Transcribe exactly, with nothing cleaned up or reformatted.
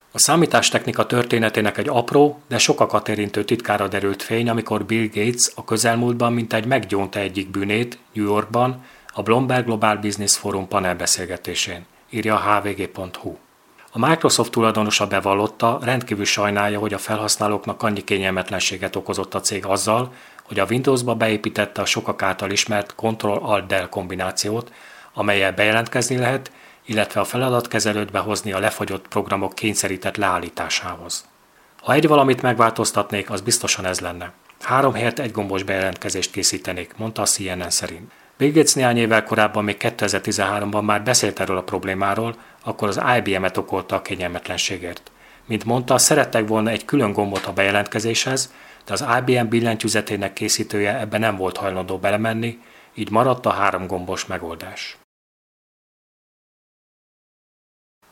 A számítástechnika történetének egy apró, de sokakat érintő titkára derült fény, amikor Bill Gates a közelmúltban mintegy meggyónta egyik bűnét New Yorkban a Bloomberg Global Business Forum panelbeszélgetésén, írja a há vé gé pont hú. A Microsoft tulajdonosa bevallotta, rendkívül sajnálja, hogy a felhasználóknak annyi kényelmetlenséget okozott a cég azzal, hogy a Windowsba beépítette a sokak által ismert Ctrl-Alt-Del kombinációt, amellyel bejelentkezni lehet, illetve a feladatkezelőt behozni a lefagyott programok kényszerített leállításához. Ha egy valamit megváltoztatnék, az biztosan ez lenne. Három helyett egy gombos bejelentkezést készítenék, mondta a cé en en szerint. Bill Gates néhány évvel korábban, még kétezer-tizenháromban már beszélt erről a problémáról, akkor az i bé em-et okolta a kényelmetlenségért. Mint mondta, szerettek volna egy külön gombot a bejelentkezéshez, de az i bé em billentyűzetének készítője ebben nem volt hajlandó belemenni, így maradt a három gombos megoldás.